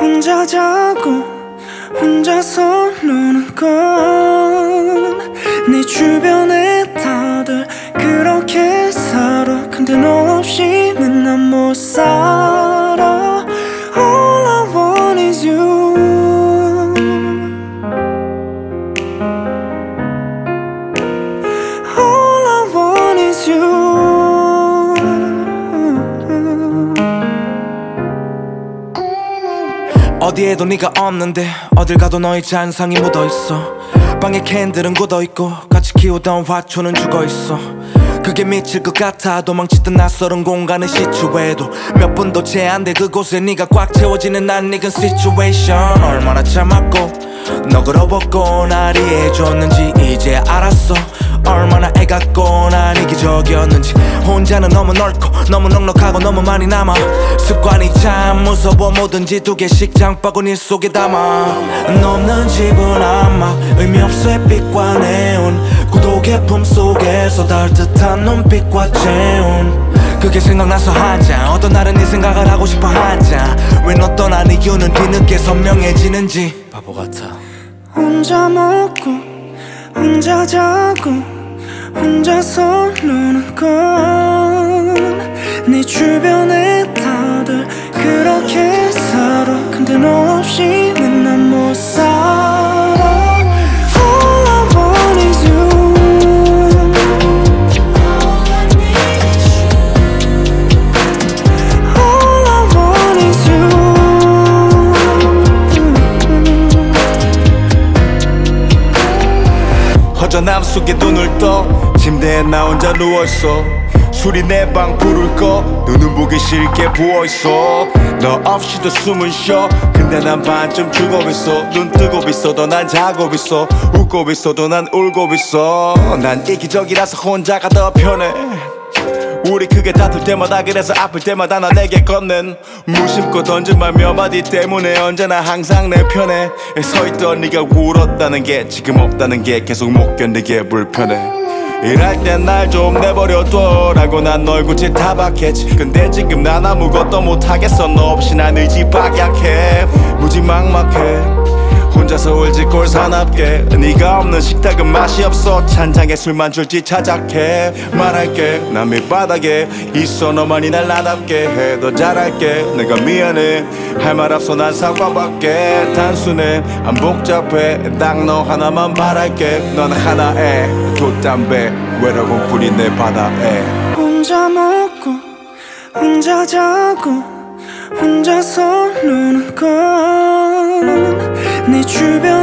혼자 자고 혼자서 노는 건 내 주변에 다들 그렇게 살아. 근데 너 없이는 난 못 살아. All I want is you. All I want is you. 어디에도 네가 없는데 어딜 가도 너의 잔상이 묻어있어. 방에 캔들은 굳어있고 같이 키우던 화초는 죽어있어. 그게 미칠 것 같아. 도망치던 낯설은 공간을 시추해도 몇 분도 채 안 돼 그곳에 네가 꽉 채워지는 낯익은 situation. 얼마나 참았고 너그러웠고 날 이해해줬는지 이제 알았어. 얼마나 애같고 난 이기적이었는지. 혼자는 너무 넓고 너무 넉넉하고 너무 많이 남아. 습관이 참 무서워. 뭐든지 두 개씩 장바구니 속에 담아. 너 없는 집은 아마 의미 없어. 햇빛과 네온 고독의 품속에서 따뜻한 눈빛과 재운. 그게 생각나서 한잔. 어떤 날은 네 생각을 하고 싶어 한잔. 왜 너 떠난 이유는 뒤늦게 선명해지는지 바보 같아. 혼자 먹고 혼자 자고 혼자서 노는 건 내 주변에 다들 그렇게 살아. 근데 너 없이는 난 못 살아. All I want is you. All I want is you. 허전함 속에 눈을 떠 침대에 나 혼자 누워있어. 술이 내 방 불을 꺼 눈은 보기 싫게 부어있어. 너 없이도 숨은 쉬어. 근데 난 반쯤 죽어있어. 눈 뜨고 있어도 난 자고 있어. 웃고 있어도 난 울고 있어. 난 이기적이라서 혼자가 더 편해. 우리 크게 다툴 때마다 그래서 아플 때마다 나 내게 건넨 무심코 던진 말 몇 마디 때문에 언제나 항상 내 편에 서있던 네가 울었다는 게 지금 없다는 게 계속 못 견디게 불편해. 일할 땐 날 좀 내버려둬 라고 난 널 굳이 타박했지. 근데 지금 난 아무것도 못하겠어. 너 없이 난 의지박약해. 무지막막해. 혼자서 울지 꼴사납게. 네가 없는 식탁은 맛이 없어. 찬장에 술만 줄지 자작해. 말할게 난 밑바닥에 있어. 너만이 날 나답게 해. 더 잘할게 내가 미안해. 할 말 없어 난 사과밖에. 단순해 안 복잡해. 딱 너 하나만 바랄게. 넌 하나에 돛담배 외로움뿐인 내 바다에. 혼자 먹고 혼자 자고 혼자서 노는 건 내 주변